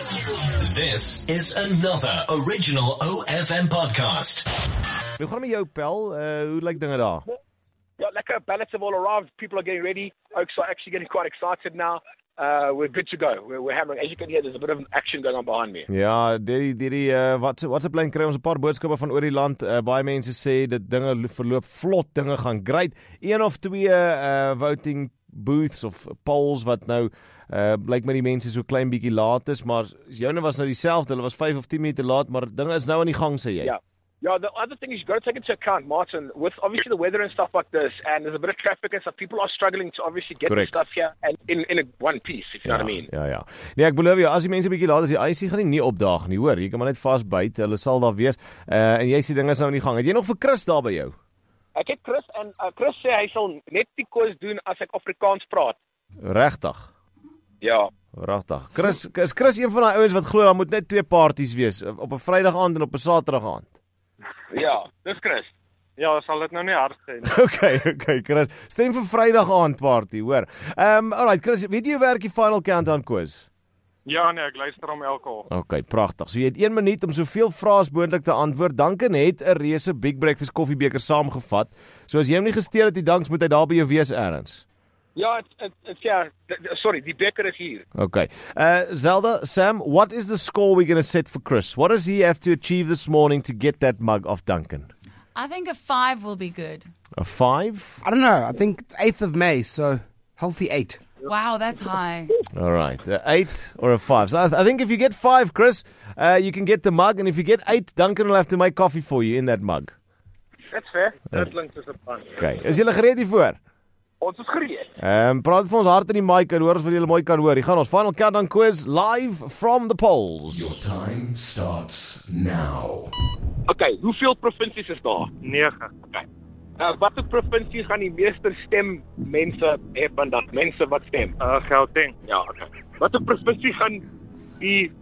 This is another original OFM podcast. Hoe gaan met jou, Pel? Hoe lyk dinge daar? Yeah, lekker. Ballots have all arrived. People are getting ready. Oaks are actually getting quite excited now. We're good to go. We're hammering. As you can hear, there's a bit of action going on behind me. Ja, wat 'n plan kry ons 'n paar boodskappe van oor die land. Baie mense sê dat dinge verloop vlot, dinge gaan great. Een of twee voting booths of polls wat nou blyk my die mense so klein bietjie laat is, maar joune was nou dieselfde. Hulle was 5 of 10 minute laat, maar dinge is nou aan die gang, sê jy. Yeah. Yeah, the other thing is you've got to take into account, Martin, with obviously the weather and stuff like this, and there's a bit of traffic and stuff, people are struggling to obviously get the stuff here and in a one piece, if you know what I mean. Ja. Nee, ek beloof jou, as die mense 'n bietjie laat is, die IC gaan nie opdaag nie, hoor. Jy kan maar net vasbyt, hulle sal daar wees. En jy sê dinge is nou aan die gang. Het jy nog vir Chris daar by jou? Ek het Chris, en Chris sê hy sal net die koers doen as ek Afrikaans praat. Regtig? Ja. Regtig. Is Chris een van daai ouens wat glo daar moet net 2 parties wees, op 'n Vrydag aand en op 'n Saterdag aand? Ja, dis Chris. Ja, sal dit nou nie hard sê. Okay, Chris. Stem vir Vrydag aand party, hoor. Alright, Chris, weet jy hoe werk die final countdown quiz? Ja, nee, ek luister hom elke oggend. Okay, pragtig. So jy het 1 minuut om soveel vrae as moontlik te antwoord. Duncan het 'n reuse Big Breakfast koffiebeker saamgevat. So as jy hom nie gesteel het die danks, moet hy daar by jou wees eers. Ja, sorry, die beker is hier. Okay. Zelda, Sam, what is the score we're going to set for Chris? What does he have to achieve this morning to get that mug off Duncan? I think a 5 will be good. A 5? I don't know. I think it's 8th of May, so healthy 8. Wow, that's high. All right. 8 or a 5. So I think if you get 5, Chris, you can get the mug. And if you get 8, Duncan will have to make coffee for you in that mug. That's fair. Dit klink soos 'n plan. Okay. Is julle gereed hiervoor? Ons is gereed. Praat vir ons hard in die mic en hoor ons wat julle mooi kan hoor. Hier gaan ons final countdown quiz live from the polls. Your time starts now. Okay, hoeveel provinsies is daar? 9. Okay. Watter provinsie gaan die meeste stemmense hê vandag? Mense wat stem? Gauteng. Ja, okay. Watter provinsie gaan die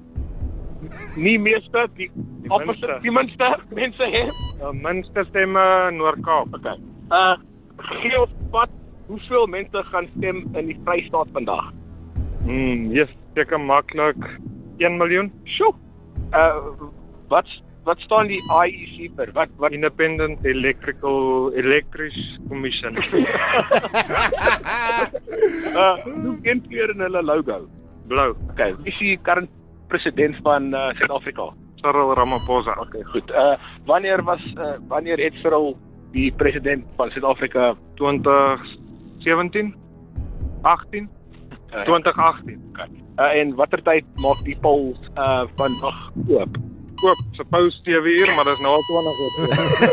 nie meeste, die opposite, die minste mense hê? Minste stemme Noord-Kaap. Okay. Gee ons wat, hoeveel mense gaan stem in die Vrystaat vandag? Yes, seker maklik 1 miljoen. Sjoe. Wat staan die IEC vir? Wat? Independent Electric Commission. Hoe ken kleur in hulle logo? Blou. Okay, wie is die current president van Suid-Afrika? Cyril Ramaphosa. Okay, goed. Wanneer het Cyril die president van Suid-Afrika? 2017? 18? 2018. Okay. En watter tyd maak die polls vandag oop? Suppose 7 uur, maar dit is nou al 20 uur.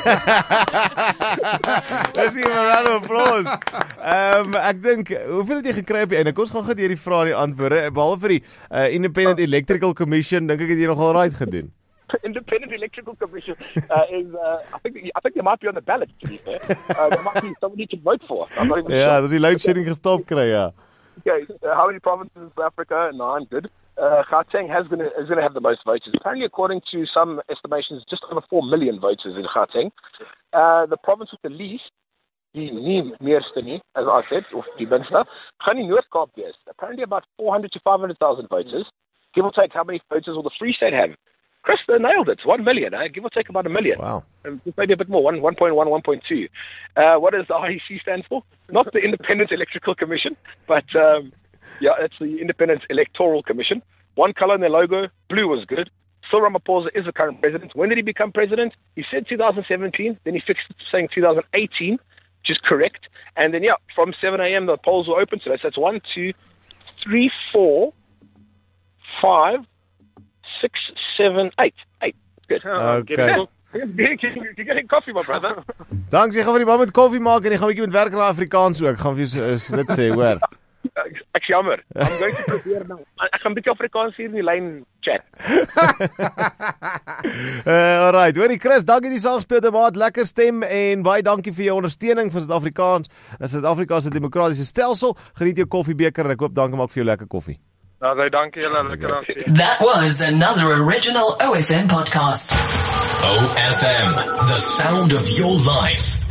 Dis hier 'n round of applause. Ek dink, hoeveel het jy gekry op die einde? Kom ons gaan gou deur die vrae en die antwoorde. Behalwe vir die Independent Electrical Commission, dink ek het jy nogal right gedoen. Independent Electrical Commission is, I think they might be on the ballot, to be fair. There might be somebody to vote for. I'm not even sure. Ja, dis die load shedding gestop kry, ja. Okay, how many provinces in South Africa? 9, good. Gauteng is going to have the most voters. Apparently, according to some estimations, just over 4 million voters in Gauteng. The province with the least, die nie meerste nie, as I said, of die minste, gaan die Noord-Kaap wees. Apparently about 400 to 500,000 voters. Give or take how many voters will the Free State have? Chris, they nailed it. 1 million, give or take about 1 million. Wow. Maybe a bit more, 1.1, 1.2. What does the IEC stand for? Not the Independent Electrical Commission, but it's the Independent Electoral Commission. One color in their logo, blue was good. Cyril Ramaphosa is the current president. When did he become president? He said 2017, then he fixed it to saying 2018, which is correct. And then, from 7 a.m. the polls were open today. So it's 1, 2, 3, 4, 5, 6, 7, 8. 8. Good. Okay. You're getting coffee, my brother. Dank, jy gaan vir die man met koffie maak en jy gaan 'n bietjie met werk na Afrikaans ook. Gaan vir dit sê, hoor. Ek jammer. I'm going to probeer nou. Ek gaan 'n bietjie Afrikaans hier in die lyn chat. Alright, hoorie Chris, dankie die saamspeelde maat, lekker stem en baie dankie vir jou ondersteuning vir Suid-Afrikaans. Suid-Afrika se demokratiese stelsel. Geniet jou koffiebeker en ek hoop dankie maak vir jou lekker koffie. Nou, dankie julle, lekker aan. That was another original OFM podcast. OFM, the sound of your life.